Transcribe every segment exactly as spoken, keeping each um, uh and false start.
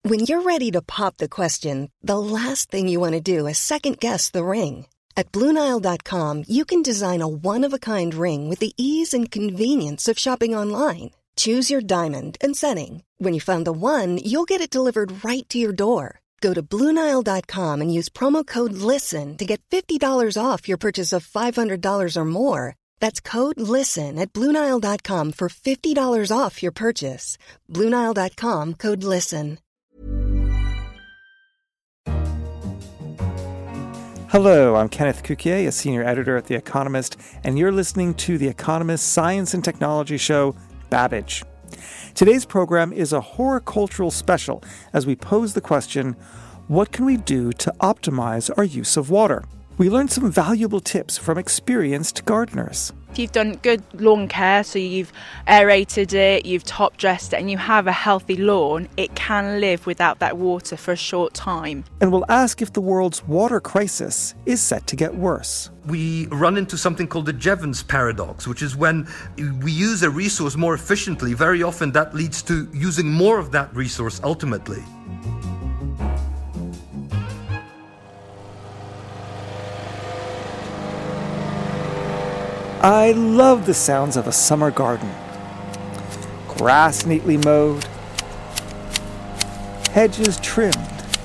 When you're ready to pop the question, the last thing you want to do is second-guess the ring. At Blue Nile dot com, you can design a one-of-a-kind ring with the ease and convenience of shopping online. Choose your diamond and setting. When you find the one, you'll get it delivered right to your door. Go to Blue Nile dot com and use promo code LISTEN to get fifty dollars off your purchase of five hundred dollars or more. That's code LISTEN at Blue Nile dot com for fifty dollars off your purchase. Blue Nile dot com, code LISTEN. Hello, I'm Kenneth Cukier, a senior editor at The Economist, and you're listening to The Economist Science and Technology show, Babbage. Today's program is a horticultural special as we pose the question, what can we do to optimize our use of water? We learned some valuable tips from experienced gardeners. If you've done good lawn care, so you've aerated it, you've top dressed it, and you have a healthy lawn, it can live without that water for a short time. And we'll ask if the world's water crisis is set to get worse. We run into something called the Jevons paradox, which is when we use a resource more efficiently, very often that leads to using more of that resource ultimately. I love the sounds of a summer garden. Grass neatly mowed, hedges trimmed,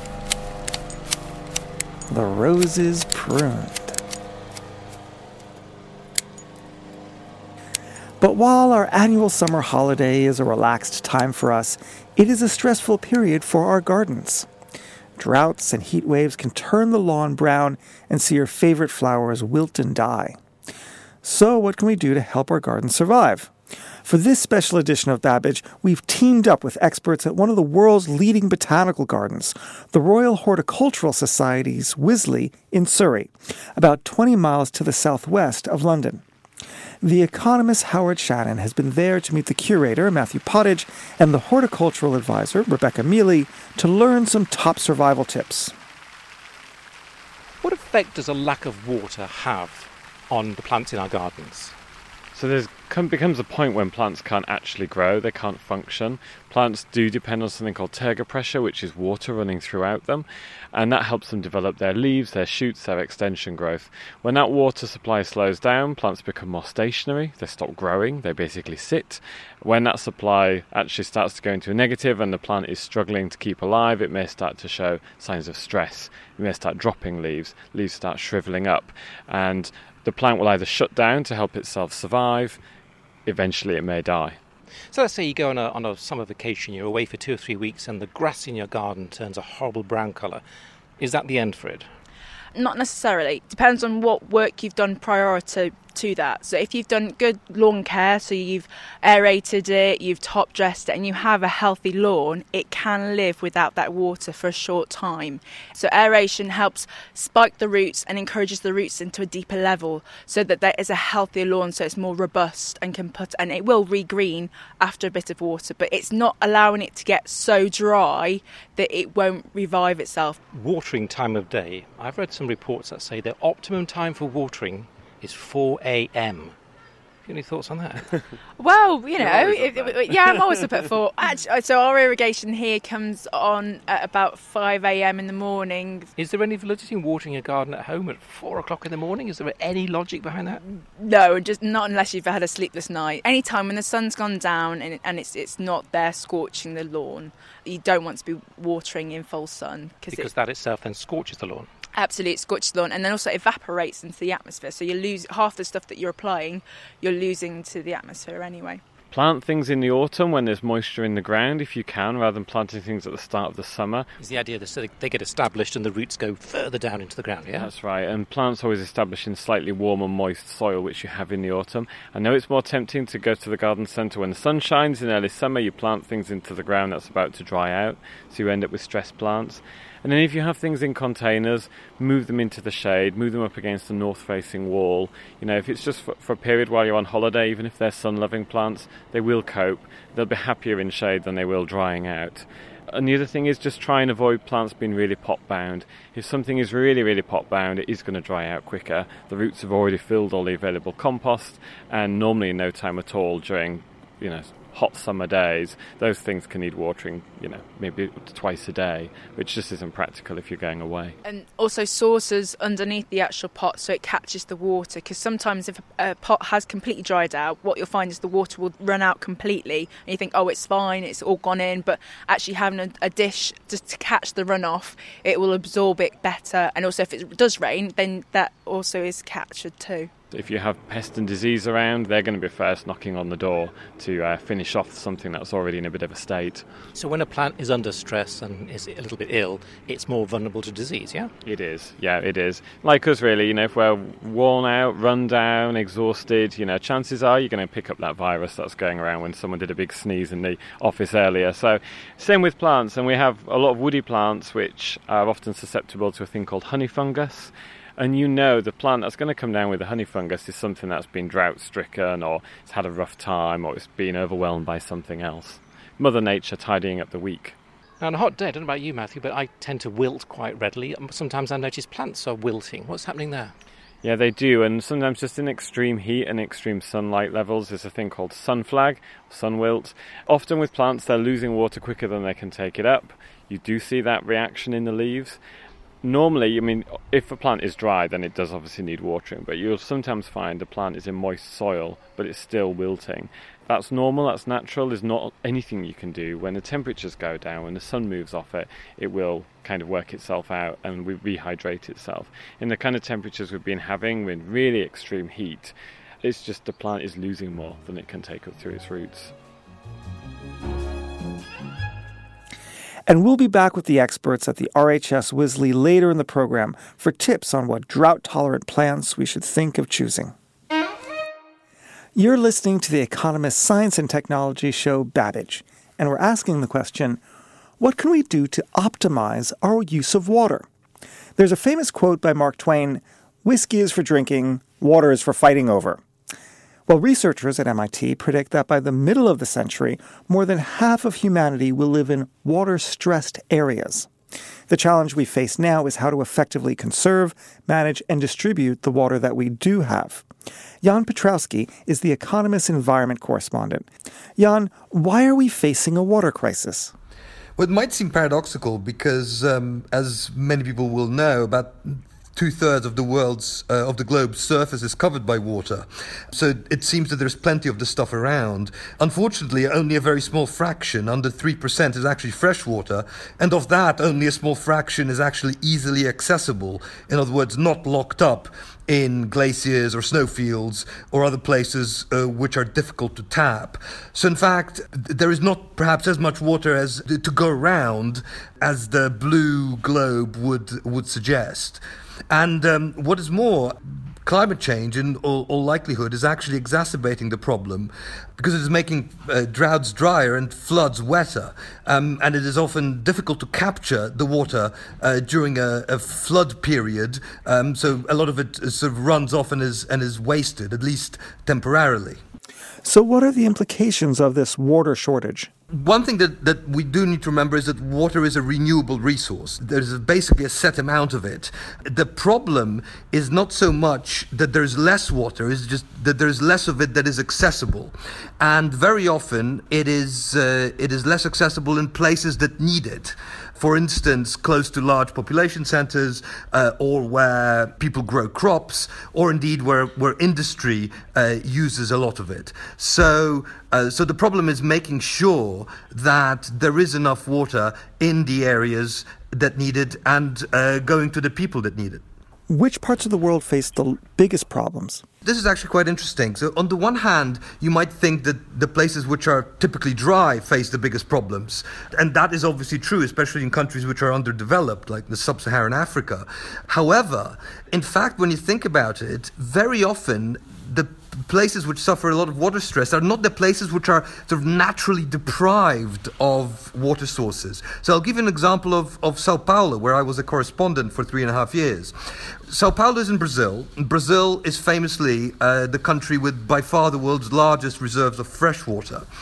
the roses pruned. But while our annual summer holiday is a relaxed time for us, it is a stressful period for our gardens. Droughts and heat waves can turn the lawn brown and see your favorite flowers wilt and die. So what can we do to help our gardens survive? For this special edition of Babbage, we've teamed up with experts at one of the world's leading botanical gardens, the Royal Horticultural Society's Wisley in Surrey, about twenty miles to the southwest of London. The Economist's Howard Shannon has been there to meet the curator, Matthew Pottage, and the horticultural advisor, Rebecca Mealy, to learn some top survival tips. What effect does a lack of water have on the plants in our gardens? So there becomes a point when plants can't actually grow, they can't function. Plants do depend on something called turgor pressure, which is water running throughout them, and that helps them develop their leaves, their shoots, their extension growth. When that water supply slows down, plants become more stationary, they stop growing, they basically sit. When that supply actually starts to go into a negative and the plant is struggling to keep alive, it may start to show signs of stress. It may start dropping leaves, leaves start shriveling up, and the plant will either shut down to help itself survive, eventually it may die. So let's say you go on a, on a summer vacation, you're away for two or three weeks and the grass in your garden turns a horrible brown colour. Is that the end for it? Not necessarily. Depends on what work you've done prior to, to that. So if you've done good lawn care, so you've aerated it, you've top dressed it, and you have a healthy lawn, it can live without that water for a short time. So aeration helps spike the roots and encourages the roots into a deeper level so that there is a healthier lawn, so it's more robust and can put, and it will regreen after a bit of water, but it's not allowing it to get so dry that it won't revive itself. Watering time of day. I've read some reports that say the optimum time for watering is four a.m. Any thoughts on that? Well, you know, it, it, yeah, I'm always up at four. Actually, so our irrigation here comes on at about five a.m. in the morning. Is there any validity in watering a garden at home at four o'clock in the morning? Is there any logic behind that? No, just not unless you've had a sleepless night. Any time when the sun's gone down and, and it's it's not there scorching the lawn, you don't want to be watering in full sun. Because it, that itself then scorches the lawn. Absolutely, it scorches the lawn and then also evaporates into the atmosphere. So you lose half the stuff that you're applying, you're losing to the atmosphere anyway. Plant things in the autumn when there's moisture in the ground if you can, rather than planting things at the start of the summer. Is the idea that they get established and the roots go further down into the ground, yeah? That's right, and plants always establish in slightly warmer, moist soil, which you have in the autumn. I know it's more tempting to go to the garden centre when the sun shines. In early summer, you plant things into the ground that's about to dry out, so you end up with stressed plants. And then if you have things in containers, move them into the shade, move them up against the north-facing wall. You know, if it's just for, for a period while you're on holiday, even if they're sun-loving plants, they will cope. They'll be happier in shade than they will drying out. And the other thing is just try and avoid plants being really pot-bound. If something is really, really pot-bound, it is going to dry out quicker. The roots have already filled all the available compost, and normally in no time at all during, you know, hot summer days, those things can need watering, you know, maybe twice a day, which just isn't practical if you're going away. And also saucers underneath the actual pot so it catches the water, because sometimes if a pot has completely dried out, what you'll find is the water will run out completely and you think, oh, it's fine, it's all gone in, but actually having a, a dish just to catch the runoff, it will absorb it better. And also if it does rain, then that also is captured too. If you have pest and disease around, they're going to be first knocking on the door to uh, finish off something that's already in a bit of a state. So when a plant is under stress and is a little bit ill, it's more vulnerable to disease, yeah? It is, yeah, it is. Like us, really, you know, if we're worn out, run down, exhausted, you know, chances are you're going to pick up that virus that's going around when someone did a big sneeze in the office earlier. So same with plants, and we have a lot of woody plants which are often susceptible to a thing called honey fungus. And you know the plant that's going to come down with the honey fungus is something that's been drought-stricken, or it's had a rough time, or it's been overwhelmed by something else. Mother Nature tidying up the week. Now, on a hot day, I don't know about you, Matthew, but I tend to wilt quite readily. Sometimes I notice plants are wilting. What's happening there? Yeah, they do, and sometimes just in extreme heat and extreme sunlight levels, there's a thing called sun flag, sun wilt. Often with plants, they're losing water quicker than they can take it up. You do see that reaction in the leaves. Normally, I mean, if a plant is dry, then it does obviously need watering, but you'll sometimes find the plant is in moist soil, but it's still wilting. That's normal, that's natural, there's not anything you can do. When the temperatures go down, when the sun moves off it, it will kind of work itself out and rehydrate itself. In the kind of temperatures we've been having with really extreme heat, it's just the plant is losing more than it can take up through its roots. And we'll be back with the experts at the R H S Wisley later in the program for tips on what drought-tolerant plants we should think of choosing. You're listening to the Economist Science and Technology show Babbage, and we're asking the question, what can we do to optimize our use of water? There's a famous quote by Mark Twain, "Whiskey is for drinking, water is for fighting over." Well, researchers at M I T predict that by the middle of the century, more than half of humanity will live in water-stressed areas. The challenge we face now is how to effectively conserve, manage, and distribute the water that we do have. Jan Petrowski is the Economist environment correspondent. Jan, why are we facing a water crisis? Well, it might seem paradoxical because, um, as many people will know, about two-thirds of the world's, uh, of the globe's surface is covered by water. So it seems that there's plenty of this stuff around. Unfortunately, only a very small fraction, under three percent, is actually fresh water. And of that, only a small fraction is actually easily accessible. In other words, not locked up in glaciers or snowfields or other places uh, which are difficult to tap. So in fact, there is not perhaps as much water as to go around as the blue globe would would suggest. And um, what is more, climate change, in all, all likelihood, is actually exacerbating the problem because it is making uh, droughts drier and floods wetter. Um, and it is often difficult to capture the water uh, during a, a flood period. Um, so a lot of it sort of runs off and is, and is wasted, at least temporarily. So what are the implications of this water shortage? One thing that, that we do need to remember is that water is a renewable resource. There's a, basically a set amount of it. The problem is not so much that there's less water, it's just that there's less of it that is accessible. And very often it is uh, it is less accessible in places that need it. For instance, close to large population centers, uh, or where people grow crops, or indeed where, where industry uh, uses a lot of it. So, uh, so the problem is making sure that there is enough water in the areas that need it and uh, going to the people that need it. Which parts of the world face the biggest problems? This is actually quite interesting. So on the one hand, you might think that the places which are typically dry face the biggest problems. And that is obviously true, especially in countries which are underdeveloped, like the sub-Saharan Africa. However, in fact, when you think about it, very often the places which suffer a lot of water stress are not the places which are sort of naturally deprived of water sources. So I'll give you an example of, of Sao Paulo, where I was a correspondent for three and a half years. Sao Paulo is in Brazil. Brazil is famously uh, the country with by far the world's largest reserves of fresh water.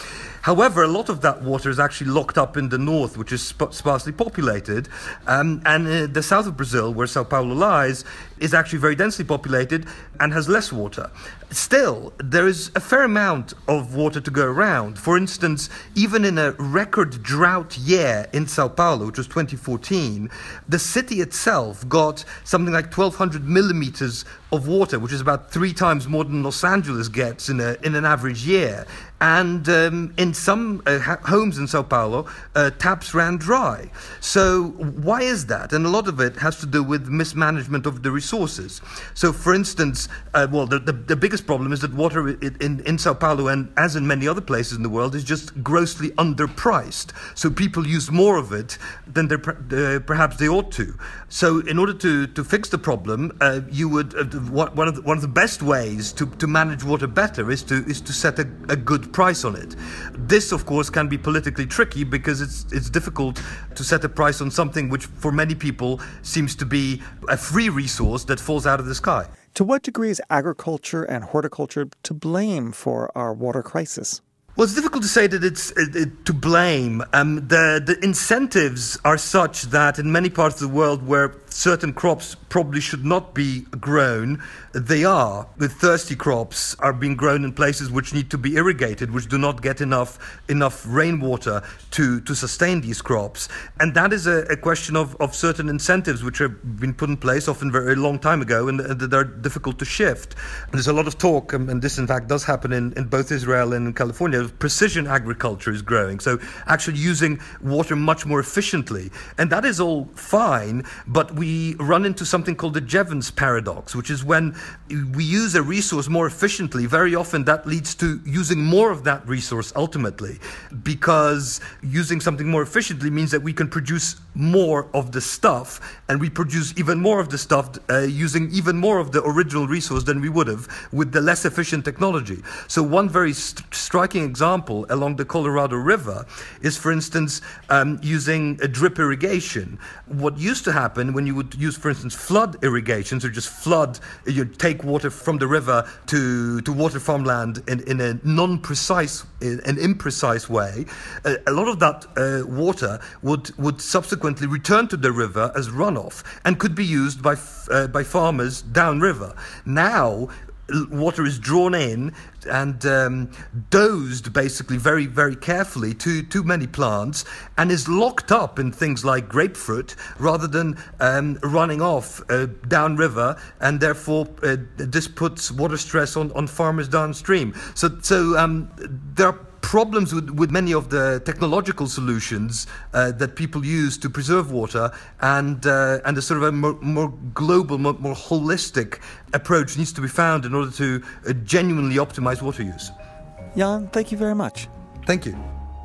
However, a lot of that water is actually locked up in the north, which is sp- sparsely populated. Um, and uh, the south of Brazil, where Sao Paulo lies, is actually very densely populated and has less water. Still, there is a fair amount of water to go around. For instance, even in a record drought year in Sao Paulo, which was twenty fourteen, the city itself got something like twelve hundred millimeters of water, which is about three times more than Los Angeles gets in a in an average year. And um, in some uh, ha- homes in Sao Paulo, uh, taps ran dry. So why is that? And a lot of it has to do with mismanagement of the resources. So, for instance, uh, well, the, the, the biggest problem is that water in, in, in Sao Paulo, and as in many other places in the world, is just grossly underpriced. So people use more of it than they uh, perhaps they ought to. So in order to, to fix the problem, uh, you would uh, one of the, one of the best ways to, to manage water better is to is to set a, a good price on it. This, of course, can be politically tricky because it's it's difficult to set a price on something which for many people seems to be a free resource that falls out of the sky. To what degree is agriculture and horticulture to blame for our water crisis? Well, it's difficult to say that it's uh, uh, to blame. Um, the, the incentives are such that in many parts of the world where certain crops probably should not be grown, they are. The thirsty crops are being grown in places which need to be irrigated, which do not get enough enough rainwater to, to sustain these crops. And that is a, a question of, of certain incentives which have been put in place often very long time ago and, and that are difficult to shift. And there's a lot of talk, um, and this in fact does happen in, in both Israel and in California, precision agriculture is growing. So actually using water much more efficiently. And that is all fine, but we We run into something called the Jevons paradox, which is when we use a resource more efficiently, very often that leads to using more of that resource ultimately, because using something more efficiently means that we can produce more of the stuff, and we produce even more of the stuff uh, using even more of the original resource than we would have with the less efficient technology. So one very st- striking example along the Colorado River is, for instance, um, using a drip irrigation. What used to happen when you would use, for instance, flood irrigation, so just flood, you take water from the river to, to water farmland in, in a non-precise, in an imprecise way, uh, a lot of that uh, water would, would subsequently return to the river as runoff and could be used by, uh, by farmers downriver. Now, water is drawn in and um, dosed basically very, very carefully to, to many plants and is locked up in things like grapefruit rather than um, running off uh, downriver, and therefore uh, this puts water stress on, on farmers downstream. So, so um, there are problems with, with many of the technological solutions uh, that people use to preserve water, and uh, and a sort of a more, more global, more, more holistic approach needs to be found in order to uh, genuinely optimize water use. Jan, thank you very much. Thank you.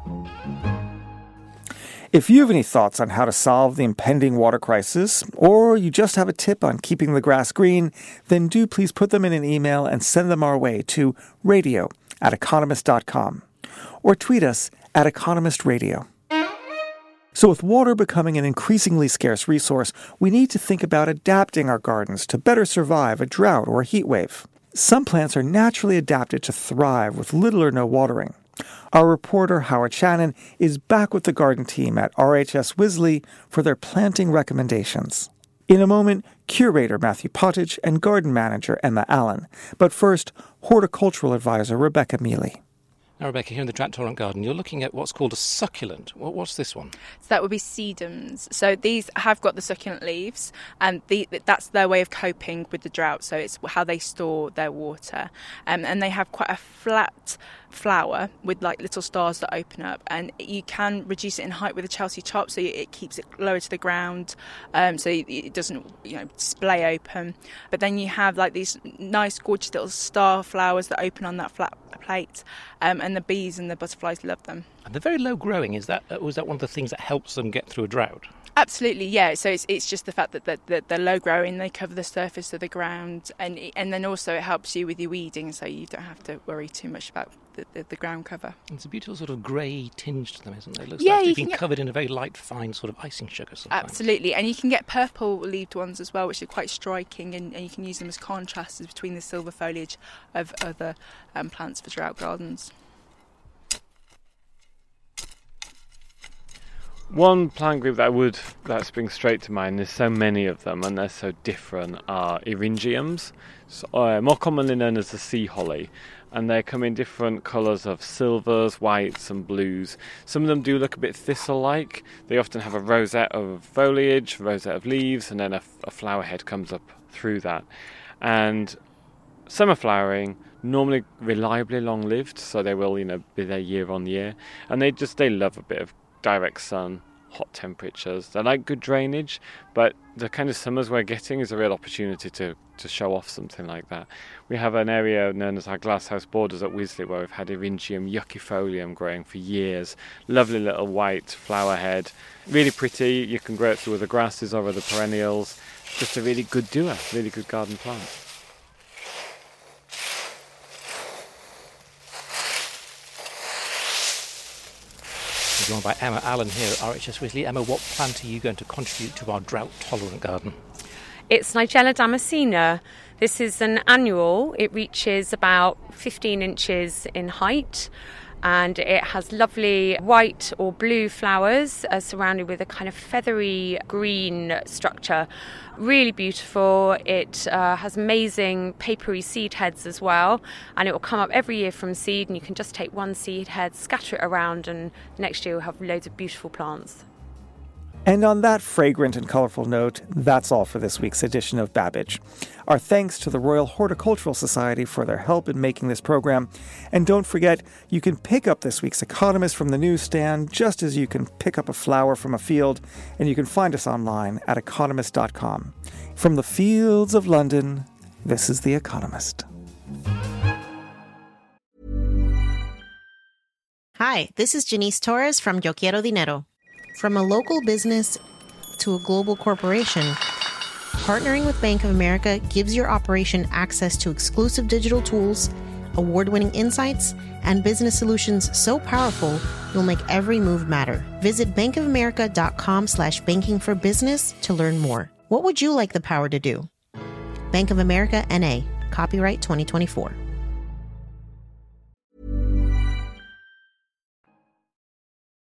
If you have any thoughts on how to solve the impending water crisis, or you just have a tip on keeping the grass green, then do please put them in an email and send them our way to radio at economist dot com. Or tweet us at Economist Radio. So with water becoming an increasingly scarce resource, we need to think about adapting our gardens to better survive a drought or a heat wave. Some plants are naturally adapted to thrive with little or no watering. Our reporter Howard Shannon is back with the garden team at R H S Wisley for their planting recommendations. In a moment, curator Matthew Pottage and garden manager Emma Allen. But first, horticultural advisor Rebecca Mealy. Now, Rebecca, here in the Drought Tolerant Garden, you're looking at what's called a succulent. What, what's this one? So that would be sedums. So these have got the succulent leaves, and the, that's their way of coping with the drought. So it's how they store their water. Um, and they have quite a flat flower with like little stars that open up, and you can reduce it in height with a Chelsea top, so it keeps it lower to the ground, um, so it doesn't, you know, splay open. But then you have like these nice, gorgeous little star flowers that open on that flat plate, um, and the bees and the butterflies love them. And they're very low growing. Is that, was that one of the things that helps them get through a drought? Absolutely, yeah. So it's it's just the fact that, that, that they're low growing, they cover the surface of the ground, and and then also it helps you with your weeding, so you don't have to worry too much about the, the, the ground cover. It's a beautiful sort of grey tinge to them, isn't it? It looks yeah, like they've been get... covered in a very light, fine sort of icing sugar sometimes. Absolutely, and you can get purple-leaved ones as well, which are quite striking, and, and you can use them as contrasts between the silver foliage of other um, plants for drought gardens. One plant group that would that springs straight to mind, there's so many of them and they're so different, are eryngiums, so, uh, more commonly known as the sea holly. And they come in different colours of silvers, whites and blues. Some of them do look a bit thistle-like. They often have a rosette of foliage, a rosette of leaves, and then a, a flower head comes up through that. And summer flowering, normally reliably long-lived, so they will, you know, be there year on year. And they just, they love a bit of direct sun, hot temperatures. They like good drainage, but the kind of summers we're getting is a real opportunity to, to show off something like that. We have an area known as our glasshouse borders at Wisley where we've had Eryngium yuccifolium growing for years. Lovely little white flower head, really pretty. You can grow it through other grasses or other perennials. Just a really good doer, really good garden plant. We're joined by Emma Allen here at R H S Wisley. Emma, what plant are you going to contribute to our drought-tolerant garden? It's Nigella damascena. This is an annual. It reaches about fifteen inches in height, and it has lovely white or blue flowers uh, surrounded with a kind of feathery green structure. Really beautiful. It uh, has amazing papery seed heads as well, and it will come up every year from seed, and you can just take one seed head, scatter it around, and next year you'll have loads of beautiful plants. And on that fragrant and colorful note, that's all for this week's edition of Babbage. Our thanks to the Royal Horticultural Society for their help in making this program. And don't forget, you can pick up this week's Economist from the newsstand just as you can pick up a flower from a field, and you can find us online at economist dot com. From the fields of London, this is The Economist. Hi, this is Janice Torres from Yo Quiero Dinero. From a local business to a global corporation, partnering with Bank of America gives your operation access to exclusive digital tools, award-winning insights, and business solutions so powerful you'll make every move matter. Visit bankofamerica.com slash banking for business to learn more. What would you like the power to do? Bank of America, N A. Copyright twenty twenty-four.